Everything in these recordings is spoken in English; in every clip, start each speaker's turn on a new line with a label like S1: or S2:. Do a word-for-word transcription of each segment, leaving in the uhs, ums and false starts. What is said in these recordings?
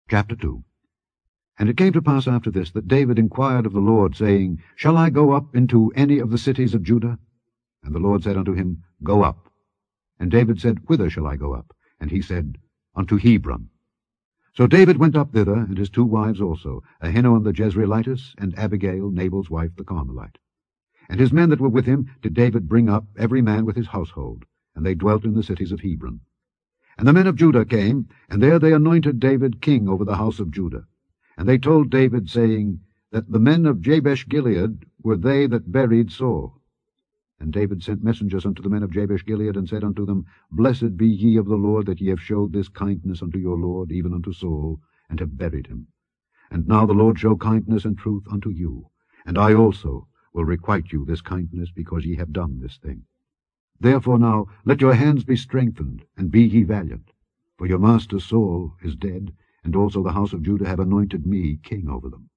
S1: Chapter two. And it came to pass after this, that David inquired of the Lord, saying, Shall I go up into any of the cities of Judah? And the Lord said unto him, Go up. And David said, Whither shall I go up? And he said, Unto Hebron. So David went up thither, and his two wives also, Ahinoam the Jezreelitess, and Abigail, Nabal's wife, the Carmelite. And his men that were with him did David bring up, every man with his household, and they dwelt in the cities of Hebron. And the men of Judah came, and there they anointed David king over the house of Judah. And they told David, saying, that the men of Jabesh-Gilead were they that buried Saul. And David sent messengers unto the men of Jabesh-Gilead, and said unto them, Blessed be ye of the Lord, that ye have showed this kindness unto your Lord, even unto Saul, and have buried him. And now the Lord show kindness and truth unto you, and I also will requite you this kindness, because ye have done this thing. Therefore now let your hands be strengthened, and be ye valiant. For your master Saul is dead, and also the house of Judah have anointed me king over them.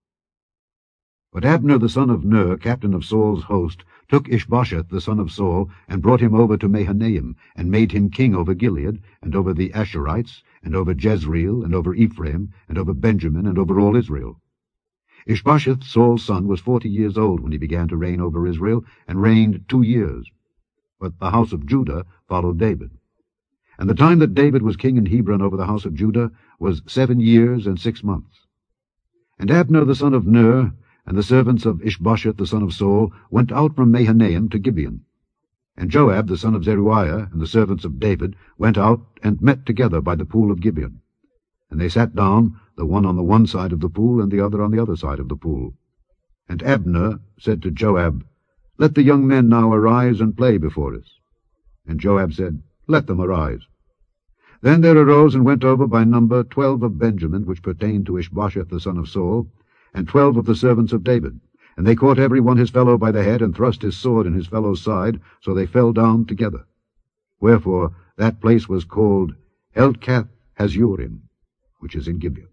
S1: But Abner the son of Ner, captain of Saul's host, took Ishbosheth the son of Saul, and brought him over to Mahanaim, and made him king over Gilead, and over the Asherites, and over Jezreel, and over Ephraim, and over Benjamin, and over all Israel. Ishbosheth, Saul's son, was forty years old when he began to reign over Israel, and reigned two years. But the house of Judah followed David. And the time that David was king in Hebron over the house of Judah was seven years and six months. And Abner the son of Ner, and the servants of Ishbosheth the son of Saul, went out from Mahanaim to Gibeon. And Joab the son of Zeruiah, and the servants of David, went out and met together by the pool of Gibeon. And they sat down, the one on the one side of the pool, and the other on the other side of the pool. And Abner said to Joab, Let the young men now arise and play before us. And Joab said, Let them arise. Then there arose and went over by number twelve of Benjamin, which pertained to Ishbosheth the son of Saul, and twelve of the servants of David. And they caught every one his fellow by the head, and thrust his sword in his fellow's side, so they fell down together. Wherefore that place was called Helkath-Hazurim, which is in Gibeon.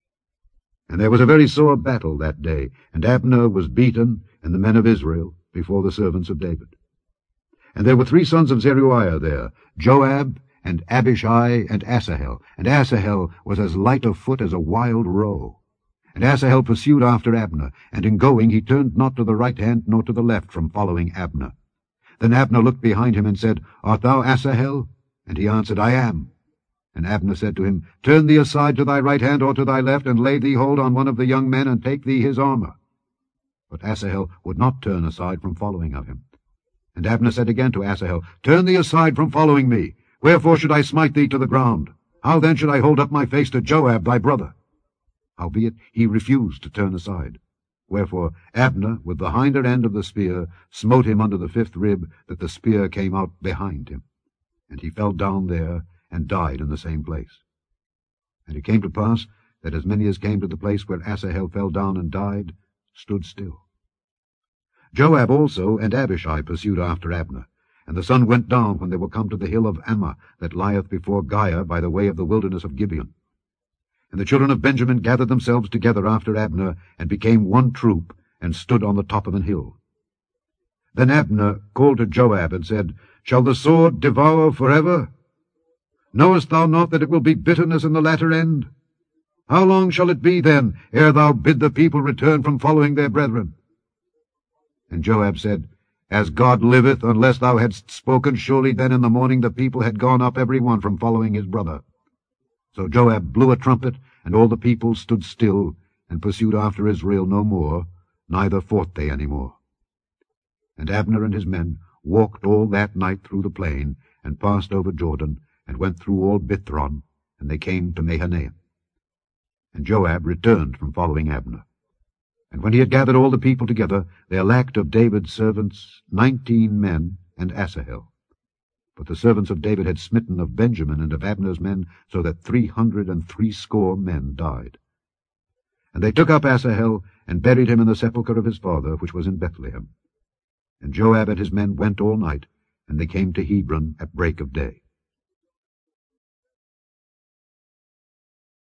S1: And there was a very sore battle that day, and Abner was beaten, and the men of Israel, before the servants of David. And there were three sons of Zeruiah there, Joab, and Abishai, and Asahel. And Asahel was as light of foot as a wild roe. And Asahel pursued after Abner, and in going he turned not to the right hand nor to the left from following Abner. Then Abner looked behind him and said, Art thou Asahel? And he answered, I am. And Abner said to him, Turn thee aside to thy right hand or to thy left, and lay thee hold on one of the young men, and take thee his armor. But Asahel would not turn aside from following of him. And Abner said again to Asahel, Turn thee aside from following me. Wherefore should I smite thee to the ground? How then should I hold up my face to Joab thy brother? Howbeit he refused to turn aside. Wherefore Abner, with the hinder end of the spear, smote him under the fifth rib, that the spear came out behind him. And he fell down there, and died in the same place. And it came to pass, that as many as came to the place where Asahel fell down and died, stood still. Joab also and Abishai pursued after Abner. And the sun went down when they were come to the hill of Ammah, that lieth before Giah by the way of the wilderness of Gibeon. And the children of Benjamin gathered themselves together after Abner, and became one troop, and stood on the top of an hill. Then Abner called to Joab, and said, Shall the sword devour forever? Knowest thou not that it will be bitterness in the latter end? How long shall it be then, ere thou bid the people return from following their brethren? And Joab said, As God liveth, unless thou hadst spoken, surely then in the morning the people had gone up every one from following his brother. So Joab blew a trumpet, and all the people stood still, and pursued after Israel no more, neither fought they any more. And Abner and his men walked all that night through the plain, and passed over Jordan, and went through all Bithron, and they came to Mahanaim. And Joab returned from following Abner. And when he had gathered all the people together, there lacked of David's servants nineteen men and Asahel. But the servants of David had smitten of Benjamin and of Abner's men, so that three hundred and threescore men died. And they took up Asahel, and buried him in the sepulchre of his father, which was in Bethlehem. And Joab and his men went all night, and they came to Hebron at break of day.